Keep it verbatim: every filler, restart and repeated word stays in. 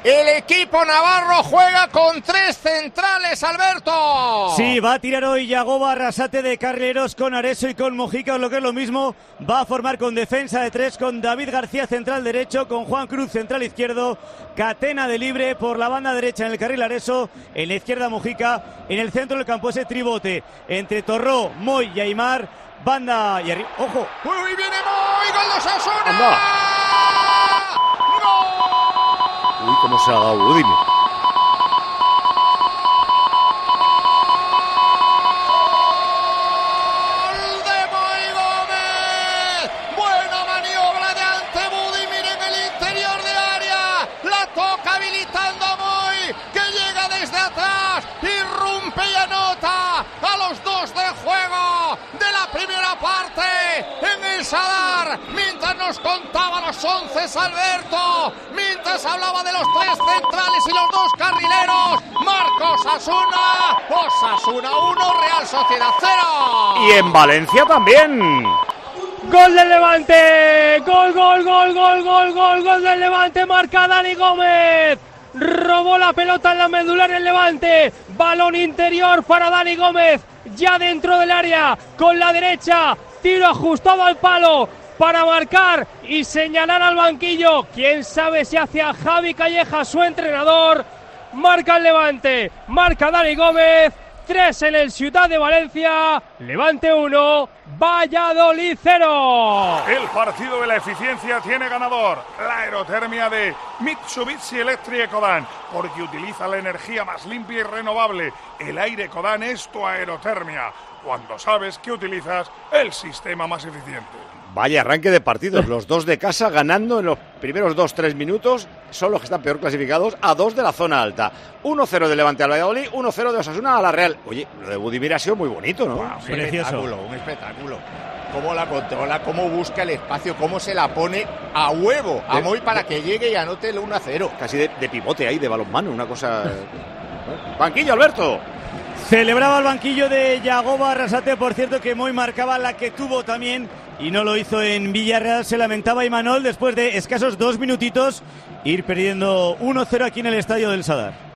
El equipo navarro juega con tres centrales, Alberto. Sí, va a tirar hoy Yagoba Arrasate de carrileros con Areso y con Mojica, o lo que es lo mismo, va a formar con defensa de tres, con David García central derecho, con Juan Cruz central izquierdo, Catena de libre por la banda derecha en el carril Areso, en la izquierda Mojica, en el centro del campo ese tribote entre Torró, Moy y Aimar, banda y arriba. ¡Ojo! ¡Uy, viene Moy! ¡Gol de Osasuna! ¡Anda! ¡Gol! Uy, cómo se ha dado, dime. Sadar, mientras nos contaba los once Alberto, mientras hablaba de los tres centrales y los dos carrileros, Marcos Osasuna, Osasuna uno, Real Sociedad cero. Y en Valencia también. Gol del Levante, gol, gol, gol, gol, gol, gol, gol del Levante, marca Dani Gómez. Robó la pelota en la medular el Levante, balón interior para Dani Gómez, ya dentro del área, con la derecha, tiro ajustado al palo para marcar y señalar al banquillo. Quién sabe si hacia Javi Calleja, su entrenador. Marca el Levante, marca Dani Gómez. Tres en el Ciudad de Valencia. Levante uno, Valladolid cero. El partido de la eficiencia tiene ganador. La aerotermia de Mitsubishi Electric Ecodan, porque utiliza la energía más limpia y renovable. El aire Ecodan es tu aerotermia, cuando sabes que utilizas el sistema más eficiente. Vaya arranque de partidos, los dos de casa ganando en los primeros dos tres minutos, son los que están peor clasificados, a dos de la zona alta. uno cero de Levante al Valladolid, uno cero de Osasuna a la Real. Oye, lo de Budimir ha sido muy bonito, ¿no? Wow, un precioso. espectáculo, un espectáculo. Cómo la controla, cómo busca el espacio, cómo se la pone a huevo a Moy para que llegue y anote el uno a cero. Casi de, de pivote ahí, de balonmano, una cosa... Banquillo, Alberto. Celebraba el banquillo de Yagoba Arrasate, por cierto que Moy marcaba la que tuvo también y no lo hizo en Villarreal. Se lamentaba Imanol después de escasos dos minutitos ir perdiendo uno cero aquí en el estadio del Sadar.